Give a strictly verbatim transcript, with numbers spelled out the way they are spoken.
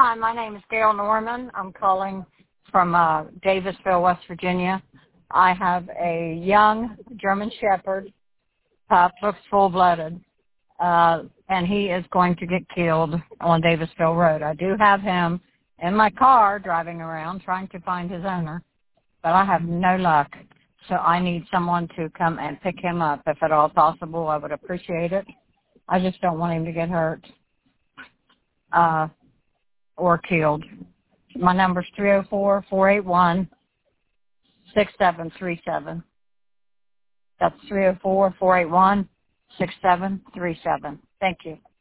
Hi, my name is Gail Norman. I'm calling from uh, Davisville, West Virginia. I have a young German Shepherd pup, looks full-blooded, uh, and he is going to get killed on Davisville Road. I do have him in my car driving around trying to find his owner, but I have no luck. So I need someone to come and pick him up. If at all possible, I would appreciate it. I just don't want him to get hurt uh, or killed. My number is three oh four, four eight one, six seven three seven. That's three oh four, four eight one, six seven three seven. Thank you.